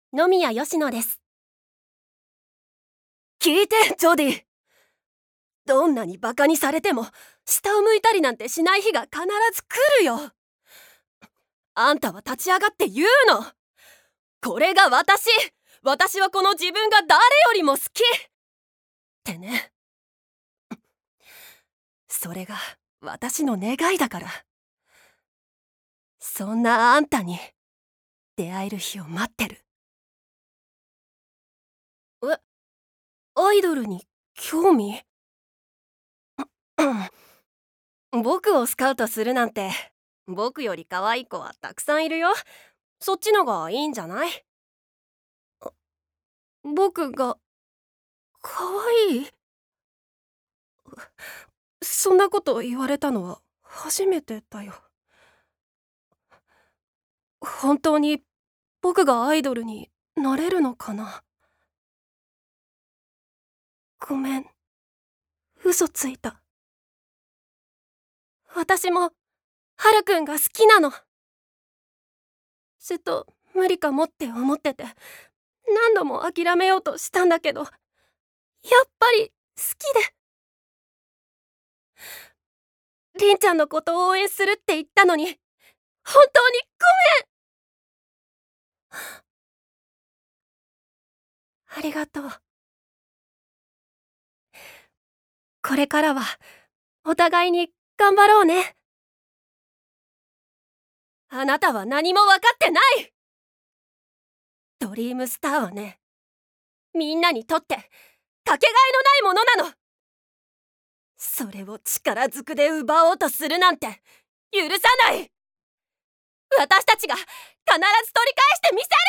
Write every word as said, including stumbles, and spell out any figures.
野宮佳乃です。聞いて、ジョディ。どんなにバカにされても下を向いたりなんてしない日が必ず来るよ。あんたは立ち上がって言うの。これが私。私はこの自分が誰よりも好きってね。それが私の願いだから。そんなあんたに出会える日を待ってる。え、アイドルに興味？僕をスカウトするなんて、僕より可愛い子はたくさんいるよ。そっちのがいいんじゃない？僕が可愛い？そんなこと言われたのは初めてだよ。本当に僕がアイドルになれるのかな？ごめん、嘘ついた。私もハルくんが好きなの。ずっと無理かもって思ってて、何度も諦めようとしたんだけど、やっぱり好きで。りんちゃんのことを応援するって言ったのに、本当にごめん。ありがとう。これからはお互いに頑張ろうね。あなたは何も分かってない。ドリームスターはね、みんなにとってかけがえのないものなの。それを力ずくで奪おうとするなんて許さない。私たちが必ず取り返してみせる。